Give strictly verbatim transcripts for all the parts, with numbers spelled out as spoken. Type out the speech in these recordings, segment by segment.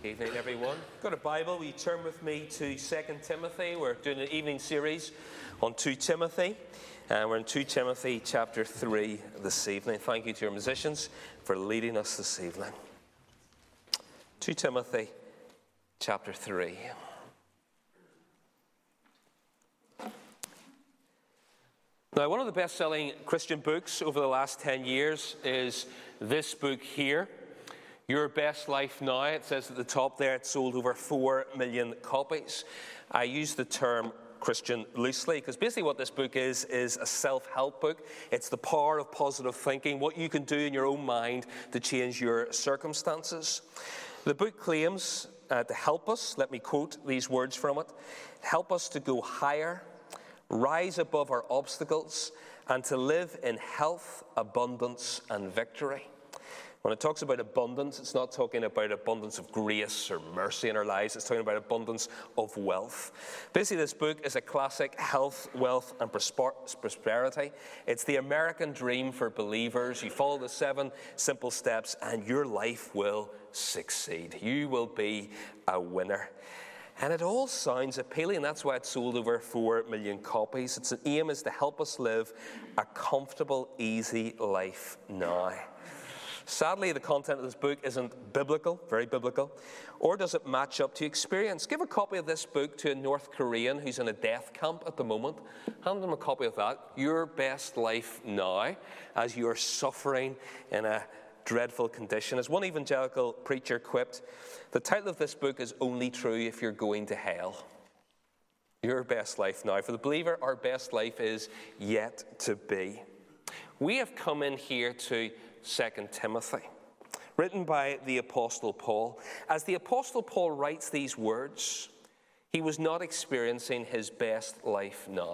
Evening, everyone. Got a Bible? Will you turn with me to Second Timothy? We're doing an evening series on Second Timothy, and we're in Second Timothy chapter three this evening. Thank you to your musicians for leading us this evening. Second Timothy chapter three. Now, one of the best-selling Christian books over the last ten years is this book here, Your Best Life Now. It says at the top there it sold over four million copies. I use the term Christian loosely because basically what this book is is a self-help book. It's the power of positive thinking, what you can do in your own mind to change your circumstances. The book claims uh, to help us, let me quote these words from it, help us to go higher, rise above our obstacles, and to live in health, abundance, and victory. When it talks about abundance, it's not talking about abundance of grace or mercy in our lives. It's talking about abundance of wealth. Basically, this book is a classic health, wealth, and prosperity. It's the American dream for believers. You follow the seven simple steps, and your life will succeed. You will be a winner. And it all sounds appealing. That's why it sold over four million copies. Its aim is to help us live a comfortable, easy life now. Sadly, the content of this book isn't biblical, very biblical, or does it match up to experience. Give a copy of this book to a North Korean who's in a death camp at the moment. Hand them a copy of that, Your Best Life Now, as you are suffering in a dreadful condition. As one evangelical preacher quipped, the title of this book is only true if you're going to hell. Your best life now. For the believer, our best life is yet to be. We have come in here to Second Timothy, written by the Apostle Paul. As the Apostle Paul writes these words, he was not experiencing his best life now.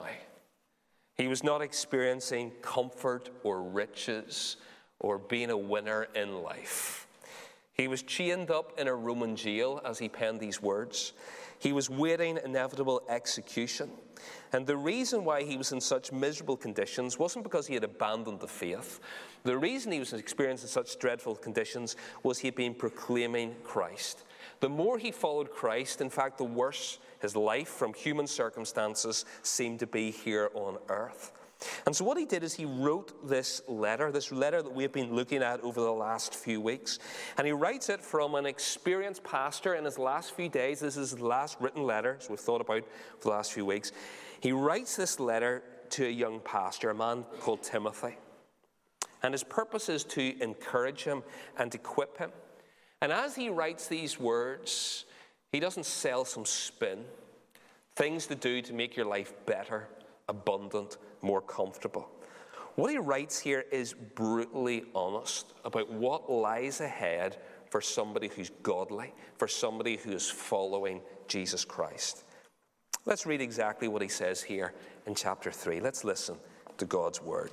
He was not experiencing comfort or riches or being a winner in life. He was chained up in a Roman jail as he penned these words. He was waiting inevitable execution. And the reason why he was in such miserable conditions wasn't because he had abandoned the faith. The reason he was experiencing such dreadful conditions was he had been proclaiming Christ. The more he followed Christ, in fact, the worse his life from human circumstances seemed to be here on earth. And so what he did is he wrote this letter, this letter that we've been looking at over the last few weeks. And he writes it from an experienced pastor in his last few days. This is his last written letter, as we've thought about for the last few weeks. He writes this letter to a young pastor, a man called Timothy. And his purpose is to encourage him and equip him. And as he writes these words, he doesn't sell some spin, things to do to make your life better, abundant, more comfortable. What he writes here is brutally honest about what lies ahead for somebody who's godly, for somebody who is following Jesus Christ. Let's read exactly what he says here in chapter three. Let's listen to God's word.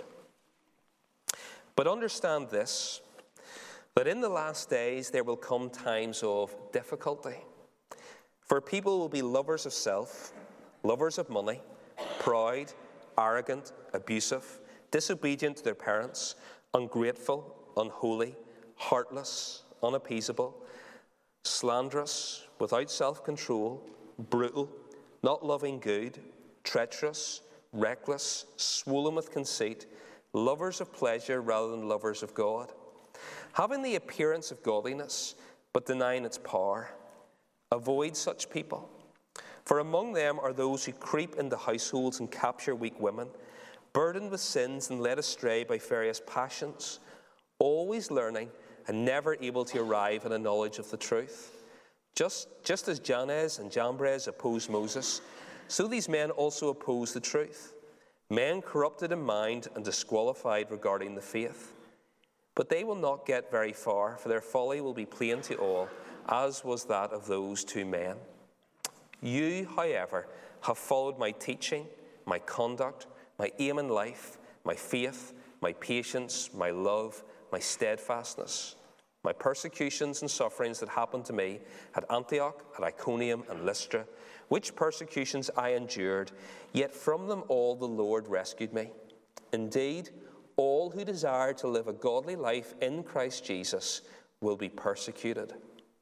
But understand this, that in the last days there will come times of difficulty. For people will be lovers of self, lovers of money, proud, arrogant, abusive, disobedient to their parents, ungrateful, unholy, heartless, unappeasable, slanderous, without self-control, brutal, not loving good, treacherous, reckless, swollen with conceit, lovers of pleasure rather than lovers of God, having the appearance of godliness, but denying its power. Avoid such people. For among them are those who creep into households and capture weak women, burdened with sins and led astray by various passions, always learning and never able to arrive at a knowledge of the truth. Just, just as Jannes and Jambres opposed Moses, so these men also oppose the truth. Men corrupted in mind and disqualified regarding the faith. But they will not get very far, for their folly will be plain to all, as was that of those two men. You, however, have followed my teaching, my conduct, my aim in life, my faith, my patience, my love, my steadfastness, my persecutions and sufferings that happened to me at Antioch, at Iconium, and Lystra, which persecutions I endured, yet from them all the Lord rescued me. Indeed, all who desire to live a godly life in Christ Jesus will be persecuted.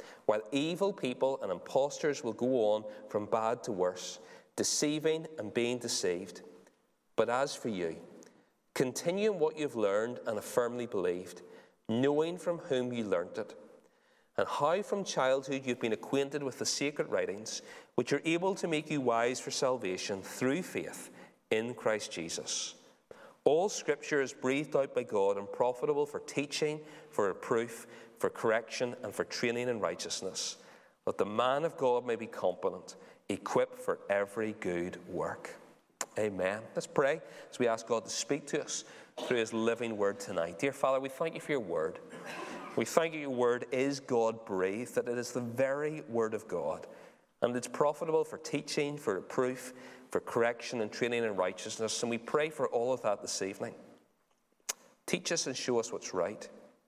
while evil people and impostors will go on from bad to worse, deceiving and being deceived. But as for you, continue in what you've learned and have firmly believed, knowing from whom you learnt it, and how from childhood you've been acquainted with the sacred writings, which are able to make you wise for salvation through faith in Christ Jesus. All Scripture is breathed out by God and profitable for teaching, for reproof, for correction, and for training in righteousness, that the man of God may be competent, equipped for every good work. Amen. Let's pray as we ask God to speak to us through his living word tonight. Dear Father, we thank you for your word. We thank you your word is God-breathed, that it is the very word of God, and it's profitable for teaching, for reproof, for correction and training in righteousness. And we pray for all of that this evening. Teach us and show us what's right.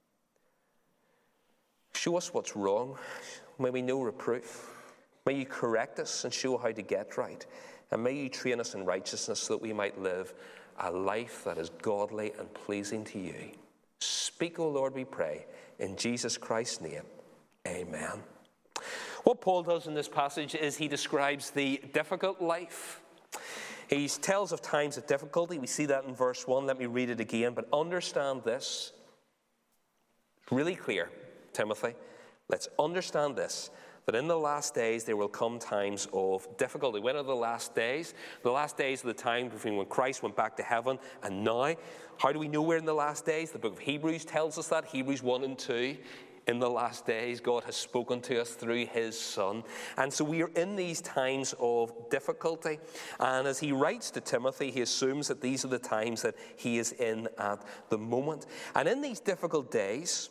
Show us what's wrong. May we know reproof. May you correct us and show how to get right. And may you train us in righteousness so that we might live a life that is godly and pleasing to you. Speak, O Lord, we pray, in Jesus Christ's name. Amen. What Paul does in this passage is he describes the difficult life. He tells of times of difficulty. We see that in verse one. Let me read it again. But understand this. Really clear, Timothy. Let's understand this. That in the last days there will come times of difficulty. When are the last days? The last days are the time between when Christ went back to heaven and now. How do we know we're in the last days? The book of Hebrews tells us that. Hebrews one and two. In the last days, God has spoken to us through his Son. And so we are in these times of difficulty. And as he writes to Timothy, he assumes that these are the times that he is in at the moment. And in these difficult days,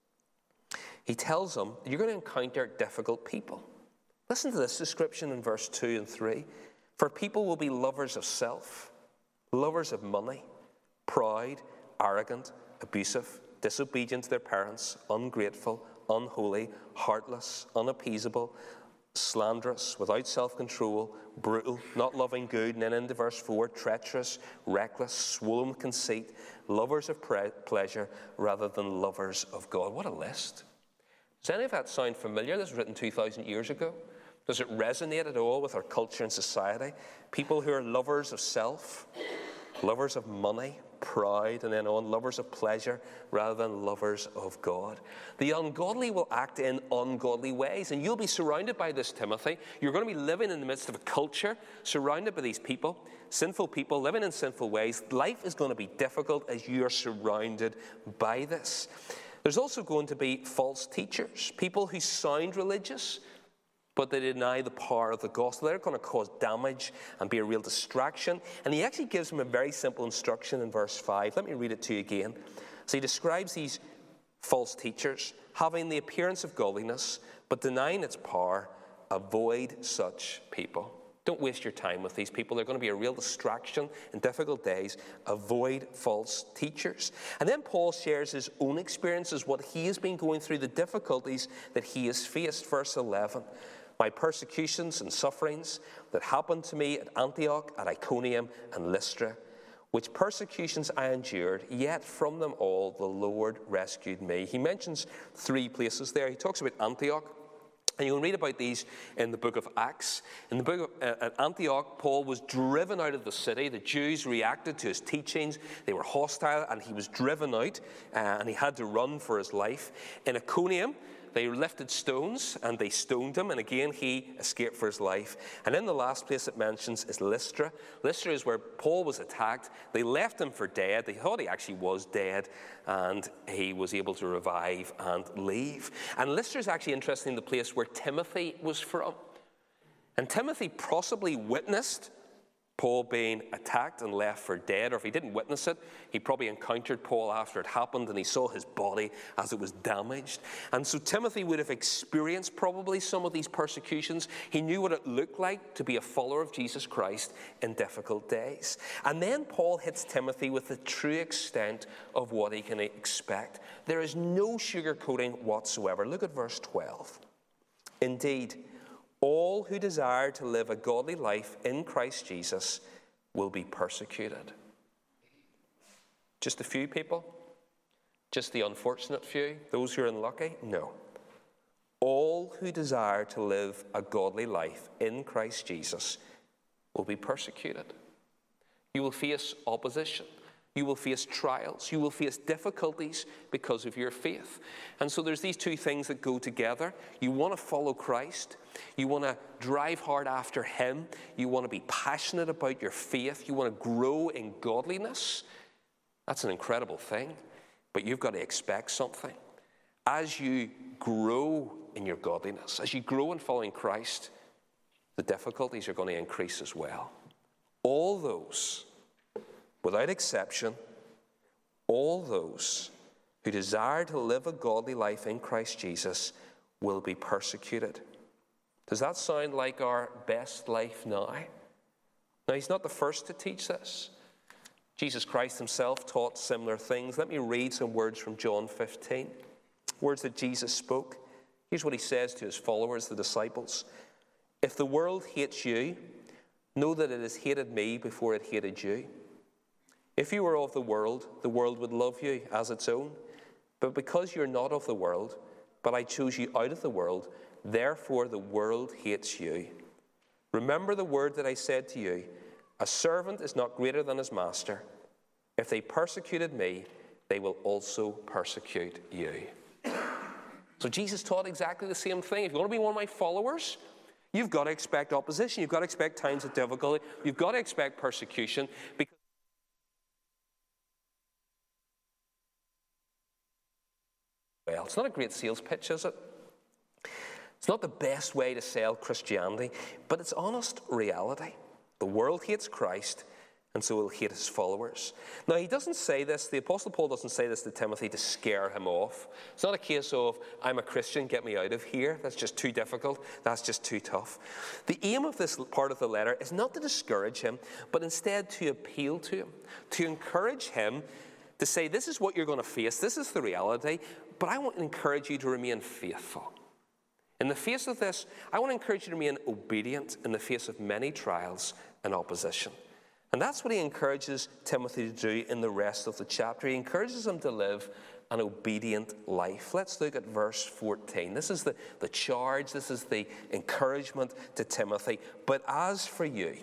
he tells them, you're going to encounter difficult people. Listen to this description in verse two and three. For people will be lovers of self, lovers of money, proud, arrogant, abusive, disobedient to their parents, ungrateful, unholy, heartless, unappeasable, slanderous, without self-control, brutal, not loving good, and then into verse four, treacherous, reckless, swollen with conceit, lovers of pre- pleasure rather than lovers of God. What a list. Does any of that sound familiar? This was written two thousand years ago. Does it resonate at all with our culture and society? People who are lovers of self, lovers of money, proud, and then on, lovers of pleasure rather than lovers of God. The ungodly will act in ungodly ways, and you'll be surrounded by this, Timothy. You're going to be living in the midst of a culture, surrounded by these people, sinful people, living in sinful ways. Life is going to be difficult as you're surrounded by this. There's also going to be false teachers, people who sound religious, but they deny the power of the gospel. They're going to cause damage and be a real distraction. And he actually gives them a very simple instruction in verse five. Let me read it to you again. So he describes these false teachers having the appearance of godliness, but denying its power. Avoid such people. Don't waste your time with these people. They're going to be a real distraction in difficult days. Avoid false teachers. And then Paul shares his own experiences, what he has been going through, the difficulties that he has faced. Verse eleven. My persecutions and sufferings that happened to me at Antioch, at Iconium, and Lystra, which persecutions I endured, yet from them all the Lord rescued me. He mentions three places there. He talks about Antioch, and you can read about these in the book of Acts. In the book of uh, at Antioch, Paul was driven out of the city. The Jews reacted to his teachings. They were hostile, and he was driven out, uh, and he had to run for his life. In Iconium, they lifted stones and they stoned him, and again he escaped for his life. And in the last place it mentions is Lystra. Lystra is where Paul was attacked. They left him for dead. They thought he actually was dead, and he was able to revive and leave. And Lystra is actually interesting, the place where Timothy was from. And Timothy possibly witnessed Paul being attacked and left for dead, or if he didn't witness it, he probably encountered Paul after it happened, and he saw his body as it was damaged. And so Timothy would have experienced probably some of these persecutions. He knew what it looked like to be a follower of Jesus Christ in difficult days. And then Paul hits Timothy with the true extent of what he can expect. There is no sugarcoating whatsoever. Look at verse twelve. Indeed, all who desire to live a godly life in Christ Jesus will be persecuted. Just a few people? Just the unfortunate few? Those who are unlucky? No. All all who desire to live a godly life in Christ Jesus will be persecuted. You will face opposition. You will face trials. You will face difficulties because of your faith. And so there's these two things that go together. You want to follow Christ. You want to drive hard after him. You want to be passionate about your faith. You want to grow in godliness. That's an incredible thing. But you've got to expect something. As you grow in your godliness, as you grow in following Christ, the difficulties are going to increase as well. All those, without exception, all those who desire to live a godly life in Christ Jesus will be persecuted. Does that sound like our best life now? Now, he's not the first to teach this. Jesus Christ himself taught similar things. Let me read some words from John fifteen, words that Jesus spoke. Here's what he says to his followers, the disciples. If the world hates you, know that it has hated me before it hated you. If you were of the world, the world would love you as its own. But because you're not of the world, but I chose you out of the world, therefore the world hates you. Remember the word that I said to you, a servant is not greater than his master. If they persecuted me, they will also persecute you. So Jesus taught exactly the same thing. If you want to be one of my followers, you've got to expect opposition. You've got to expect times of difficulty. You've got to expect persecution. Because well, it's not a great sales pitch, is it? It's not the best way to sell Christianity, but it's honest reality. The world hates Christ, and so will hate his followers. Now, he doesn't say this, the Apostle Paul doesn't say this to Timothy to scare him off. It's not a case of, I'm a Christian, get me out of here. That's just too difficult. That's just too tough. The aim of this part of the letter is not to discourage him, but instead to appeal to him, to encourage him to say, this is what you're going to face. This is the reality, but I want to encourage you to remain faithful. In the face of this, I want to encourage you to remain obedient in the face of many trials and opposition. And that's what he encourages Timothy to do in the rest of the chapter. He encourages him to live an obedient life. Let's look at verse fourteen. This is the, the charge, this is the encouragement to Timothy. But as for you,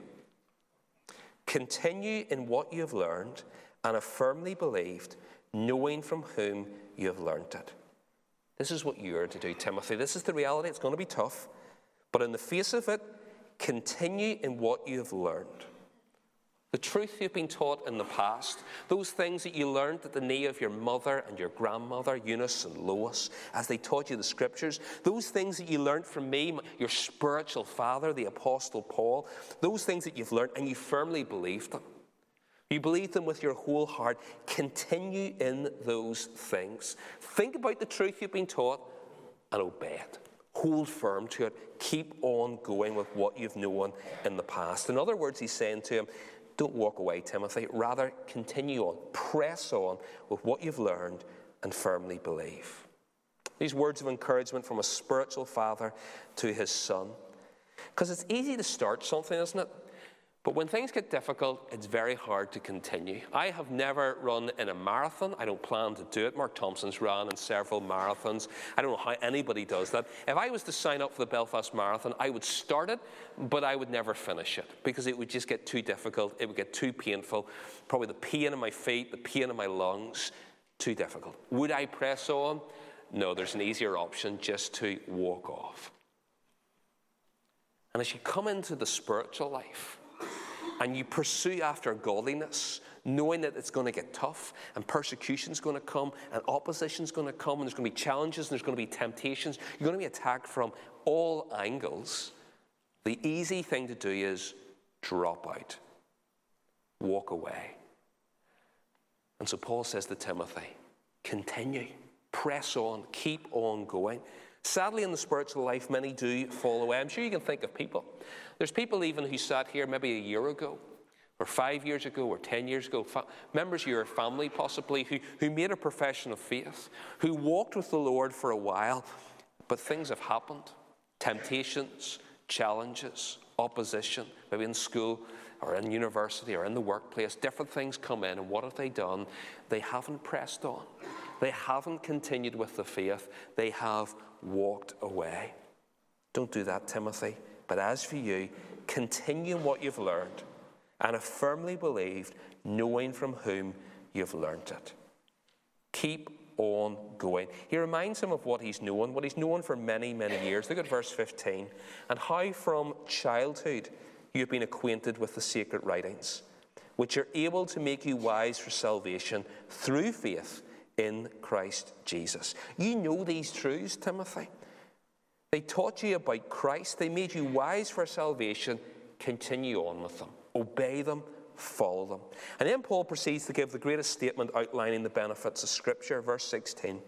continue in what you have learned and have firmly believed, knowing from whom you have learned it. This is what you are to do, Timothy. This is the reality. It's going to be tough. But in the face of it, continue in what you have learned. The truth you've been taught in the past, those things that you learned at the knee of your mother and your grandmother, Eunice and Lois, as they taught you the scriptures, those things that you learned from me, your spiritual father, the Apostle Paul, those things that you've learned and you firmly believed them. You believe them with your whole heart. Continue in those things. Think about the truth you've been taught and obey it. Hold firm to it. Keep on going with what you've known in the past. In other words, he's saying to him, don't walk away, Timothy. Rather, continue on. Press on with what you've learned and firmly believe. These words of encouragement from a spiritual father to his son. Because it's easy to start something, isn't it? But when things get difficult, it's very hard to continue. I have never run in a marathon. I don't plan to do it. Mark Thompson's ran in several marathons. I don't know how anybody does that. If I was to sign up for the Belfast Marathon, I would start it, but I would never finish it because it would just get too difficult. It would get too painful. Probably the pain in my feet, the pain in my lungs, too difficult. Would I press on? No, there's an easier option, just to walk off. And as you come into the spiritual life, and you pursue after godliness, knowing that it's going to get tough, and persecution's going to come, and opposition's going to come, and there's going to be challenges, and there's going to be temptations. You're going to be attacked from all angles. The easy thing to do is drop out. Walk away. And so Paul says to Timothy, continue, press on, keep on going. Sadly, in the spiritual life, many do fall away. I'm sure you can think of people. There's people even who sat here maybe a year ago, or five years ago, or ten years ago, fa- members of your family possibly, who, who made a profession of faith, who walked with the Lord for a while, but things have happened. Temptations, challenges, opposition, maybe in school, or in university, or in the workplace. Different things come in, and what have they done? They haven't pressed on. They haven't continued with the faith. They have walked away. Don't do that, Timothy. But as for you, continue in what you've learned and have firmly believed, knowing from whom you've learned it. Keep on going. He reminds him of what he's known, what he's known for many, many years. Look at verse fifteen. And how from childhood you've been acquainted with the sacred writings, which are able to make you wise for salvation through faith in Christ Jesus. You know these truths, Timothy. They taught you about Christ. They made you wise for salvation. Continue on with them. Obey them. Follow them. And then Paul proceeds to give the greatest statement outlining the benefits of Scripture. Verse sixteen.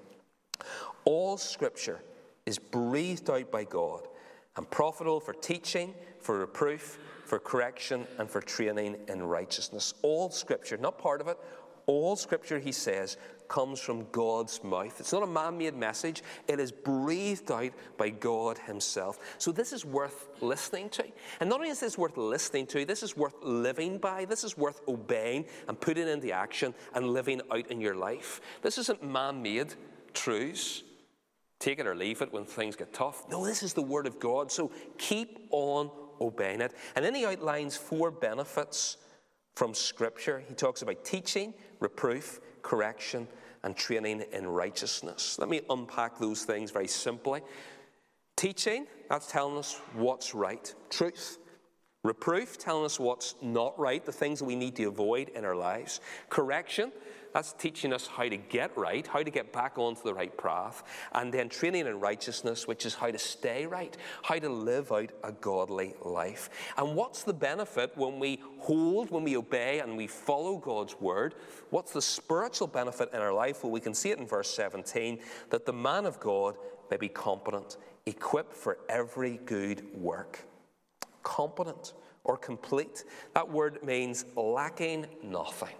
All Scripture is breathed out by God and profitable for teaching, for reproof, for correction, and for training in righteousness. All Scripture, not part of it, all Scripture, he says, comes from God's mouth. It's not a man-made message. It is breathed out by God himself. So this is worth listening to. And not only is this worth listening to, this is worth living by. This is worth obeying and putting into action and living out in your life. This isn't man-made truths. Take it or leave it when things get tough. No, this is the Word of God. So keep on obeying it. And then he outlines four benefits from Scripture. He talks about teaching, reproof, correction, and training in righteousness. Let me unpack those things very simply. Teaching, that's telling us what's right, truth. Reproof, telling us what's not right, the things that we need to avoid in our lives. Correction, that's teaching us how to get right, how to get back onto the right path. And then training in righteousness, which is how to stay right, how to live out a godly life. And what's the benefit when we hold, when we obey, and we follow God's word? What's the spiritual benefit in our life? Well, we can see it in verse seventeen, that the man of God may be competent, equipped for every good work. Competent or complete. That word means lacking nothing.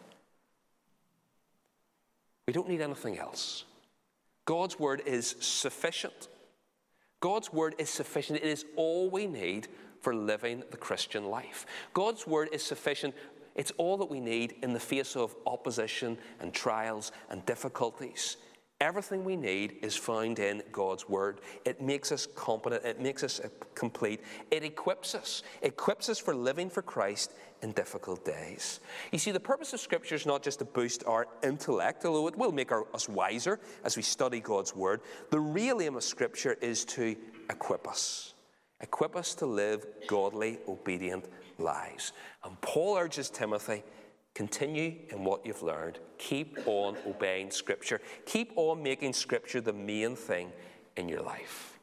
We don't need anything else. God's word is sufficient. God's word is sufficient. It is all we need for living the Christian life. God's word is sufficient. It's all that we need in the face of opposition and trials and difficulties. Everything we need is found in God's word. It makes us competent. It makes us complete. It equips us. It equips us for living for Christ in difficult days. You see, the purpose of Scripture is not just to boost our intellect, although it will make our, us wiser as we study God's word. The real aim of Scripture is to equip us. Equip us to live godly, obedient lives. And Paul urges Timothy, continue in what you've learned. Keep on obeying Scripture. Keep on making Scripture the main thing in your life.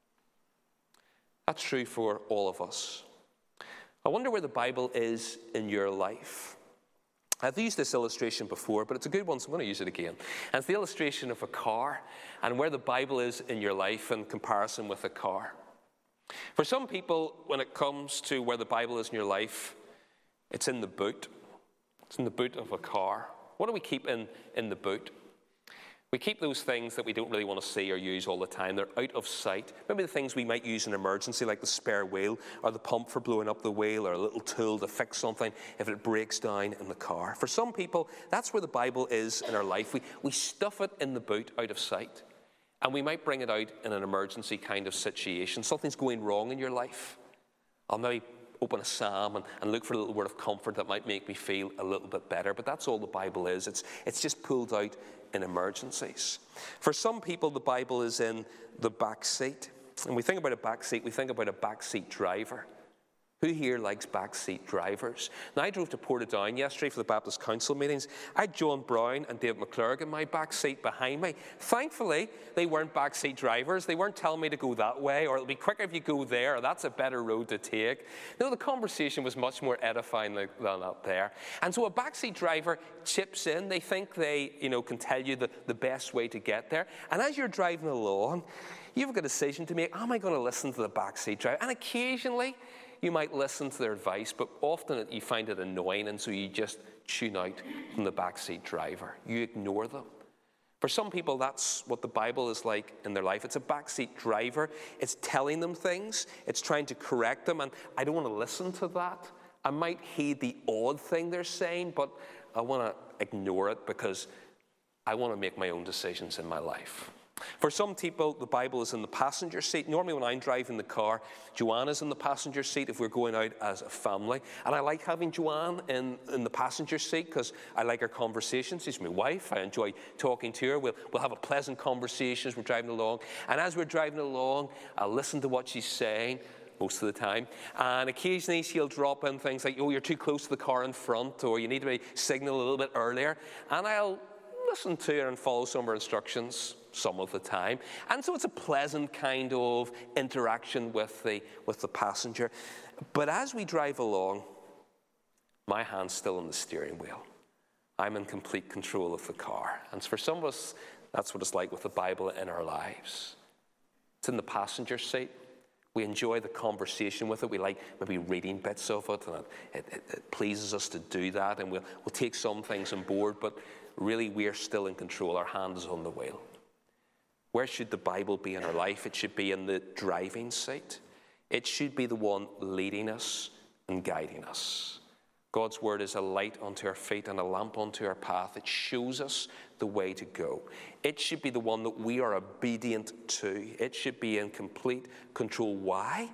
That's true for all of us. I wonder where the Bible is in your life. I've used this illustration before, but it's a good one, so I'm going to use it again. And it's the illustration of a car and where the Bible is in your life in comparison with a car. For some people, when it comes to where the Bible is in your life, it's in the boot. It's in the boot of a car. What do we keep in, in the boot? We keep those things that we don't really want to see or use all the time. They're out of sight. Maybe the things we might use in emergency, like the spare wheel, or the pump for blowing up the wheel, or a little tool to fix something if it breaks down in the car. For some people, that's where the Bible is in our life. We, we stuff it in the boot out of sight. And we might bring it out in an emergency kind of situation. Something's going wrong in your life. I'll maybe open a psalm and, and look for a little word of comfort that might make me feel a little bit better. But that's all the Bible is. It's, it's just pulled out in emergencies. For some people, the Bible is in the back seat. And we think about a back seat, we think about a backseat driver. Who here likes backseat drivers? Now, I drove to Portadown yesterday for the Baptist Council meetings. I had John Brown and David McClurg in my back seat behind me. Thankfully, they weren't backseat drivers. They weren't telling me to go that way, or it'll be quicker if you go there, or that's a better road to take. No, the conversation was much more edifying than up there. And so a backseat driver chips in. They think they, you know, can tell you the, the best way to get there. And as you're driving along, you've got a decision to make. Am I going to listen to the backseat driver? And occasionally, you might listen to their advice, but often you find it annoying, and so you just tune out from the backseat driver. You ignore them. For some people, that's what the Bible is like in their life. It's a backseat driver. It's telling them things. It's trying to correct them, and I don't want to listen to that. I might heed the odd thing they're saying, but I want to ignore it because I want to make my own decisions in my life. For some people, the Bible is in the passenger seat. Normally when I'm driving the car, Joanna's in the passenger seat if we're going out as a family. And I like having Joanne in, in the passenger seat because I like her conversations. She's my wife. I enjoy talking to her. We'll, we'll have a pleasant conversation as we're driving along. And as we're driving along, I'll listen to what she's saying most of the time. And occasionally she'll drop in things like, oh, you're too close to the car in front, or you need to signal a little bit earlier. And I'll listen to her and follow some of her instructions some of the time. And so it's a pleasant kind of interaction with the, with the passenger. But as we drive along, my hand's still on the steering wheel. I'm in complete control of the car. And for some of us, that's what it's like with the Bible in our lives. It's in the passenger seat. We enjoy the conversation with it. We like maybe reading bits of it, and it, it, it pleases us to do that. And we'll, we'll take some things on board, but really we're still in control. Our hand is on the wheel. Where should the Bible be in our life? It should be in the driving seat. It should be the one leading us and guiding us. God's word is a light unto our feet and a lamp unto our path. It shows us the way to go. It should be the one that we are obedient to. It should be in complete control. Why?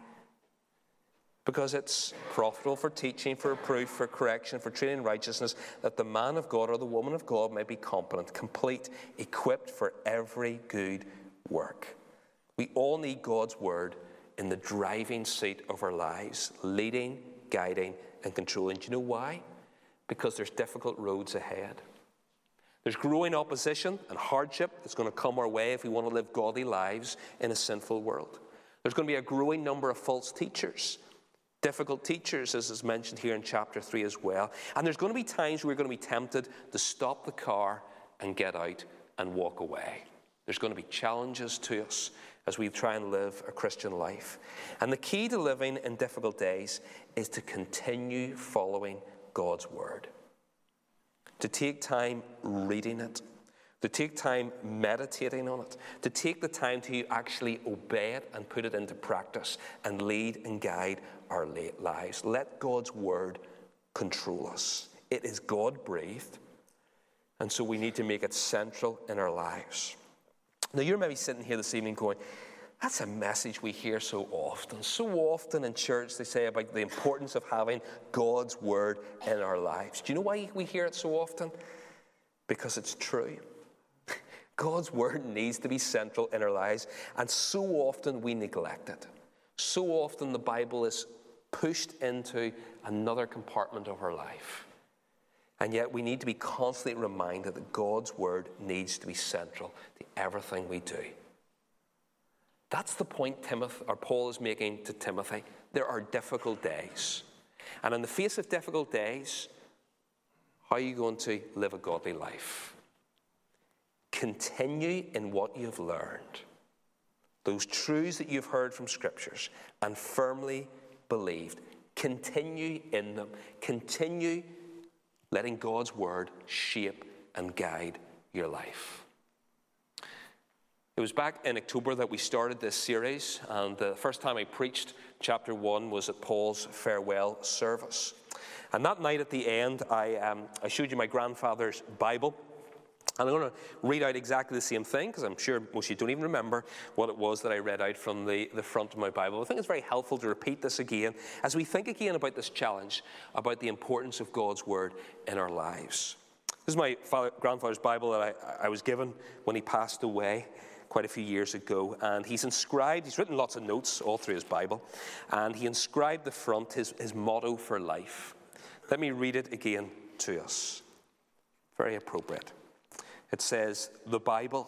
Because it's profitable for teaching, for reproof, for correction, for training in righteousness, that the man of God or the woman of God may be competent, complete, equipped for every good work. We all need God's word in the driving seat of our lives, leading, guiding, and controlling. Do you know why? Because there's difficult roads ahead. There's growing opposition and hardship that's going to come our way if we want to live godly lives in a sinful world. There's going to be a growing number of false teachers. Difficult teachers, as is mentioned here in chapter three as well. And there's going to be times where we're going to be tempted to stop the car and get out and walk away. There's going to be challenges to us as we try and live a Christian life. And the key to living in difficult days is to continue following God's word. To take time reading it. To take time meditating on it. To take the time to actually obey it and put it into practice and lead and guide our lives. Let God's word control us. It is God-breathed, and so we need to make it central in our lives. Now, you're maybe sitting here this evening going, that's a message we hear so often. So often in church they say about the importance of having God's word in our lives. Do you know why we hear it so often? Because it's true. God's word needs to be central in our lives, and so often we neglect it. So often the Bible is pushed into another compartment of our life. And yet we need to be constantly reminded that God's word needs to be central to everything we do. That's the point Timothy, or Paul is making to Timothy. There are difficult days. And in the face of difficult days, how are you going to live a godly life? Continue in what you've learned. Those truths that you've heard from scriptures and firmly believed. Continue in them. Continue letting God's word shape and guide your life. It was back in October that we started this series, and the first time I preached chapter one was at Paul's farewell service. And that night at the end, I, um, I showed you my grandfather's Bible. And I'm going to read out exactly the same thing, because I'm sure most of you don't even remember what it was that I read out from the, the front of my Bible. I think it's very helpful to repeat this again as we think again about this challenge, about the importance of God's word in our lives. This is my father, grandfather's Bible that I, I was given when he passed away quite a few years ago. And he's inscribed, he's written lots of notes all through his Bible, and he inscribed the front his, his motto for life. Let me read it again to us. Very appropriate. It says, the Bible,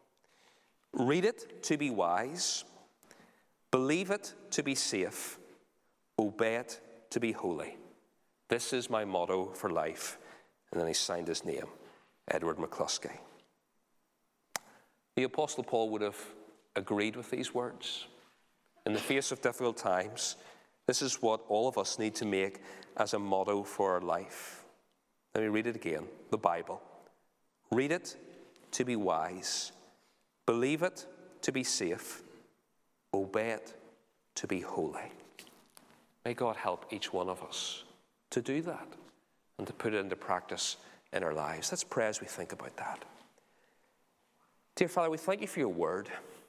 read it to be wise, believe it to be safe, obey it to be holy. This is my motto for life. And then he signed his name, Edward McCluskey. The Apostle Paul would have agreed with these words. In the face of difficult times, this is what all of us need to make as a motto for our life. Let me read it again, the Bible. Read it to be wise, believe it to be safe, obey it to be holy. May God help each one of us to do that and to put it into practice in our lives. Let's pray as we think about that. Dear Father, we thank you for your word.